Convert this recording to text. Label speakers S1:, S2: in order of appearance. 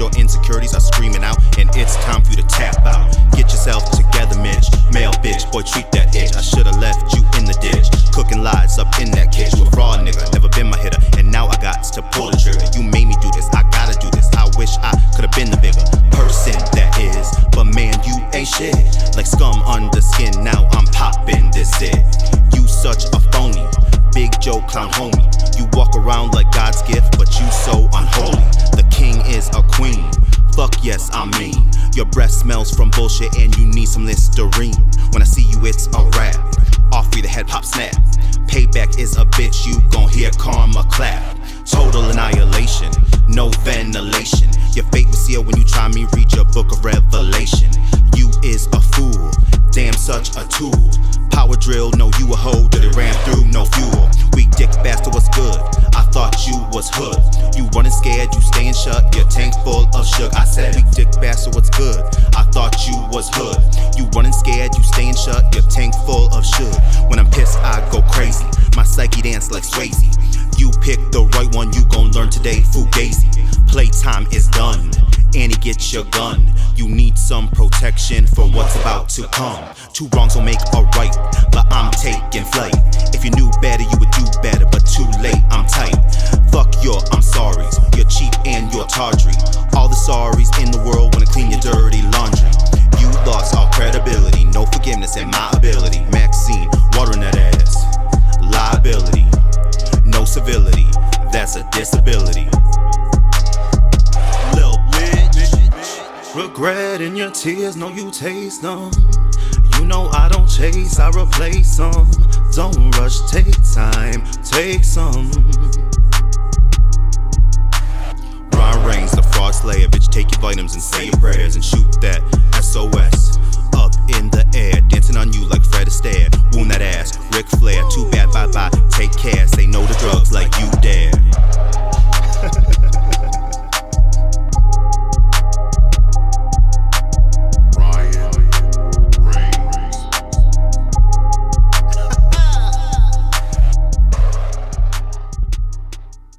S1: your insecurities are screaming out, and it's time for you to tap out. Get yourself together, Mitch. Male bitch, boy, treat that itch. I should've left you in the ditch, cooking lies up in that kitchen. You a fraud nigga, never been my hitter, and now I got to pull the trigger. You made me do this, I gotta do this. I wish I could've been the bigger person that is, but man, you ain't shit. Like scum under skin, now I'm popping this it. You such a phony, Big Joe clown homie. You walk around like God's gift, but you so unholy. The king is a queen, fuck yes, I mean. Your breath smells from bullshit and you need some Listerine. When I see you, it's a rap. Off free the head pop snap. Payback is a bitch, you gon' hear karma clap. Total annihilation, no ventilation. Your fate was sealed when you try me, read your book of Revelation. You is a fool, damn such a tool. Power drill, no you a hoe that it ran through, no fuel. Weak dick bastard, what's good? I thought you was hood. You running scared, you staying shut, your tank full of sugar. I said, weak dick bastard, what's good? I thought you was hood. You running scared, you staying shut, your tank full of sugar. When I'm pissed, I go crazy. My psyche dance like Swayze. You pick the right one, you gon' learn today, Fugazi. Playtime is done. Annie, get your gun. You need some protection for what's about to come. Two wrongs will make a right, but I'm taking flight. If you knew better, you would do better, but too late, I'm tight. Fuck your I'm sorry's, you're cheap and you're tawdry. All the sorries in the world wanna clean your dirty laundry. You lost all credibility, no forgiveness in my ability. Maxine, watering that ass. Liability, no civility, that's a disability. Lil bitch, regret in your tears, no you taste them. You know I don't chase, I replace them. Don't rush, take time, take some. Ron Reigns, the fraud slayer, bitch, take your vitamins and say your prayers and shoot that SOS. Up in the air, dancing on you like Fred Astaire. Wound that ass, Ric Flair, too bad, bye-bye, take care, say no to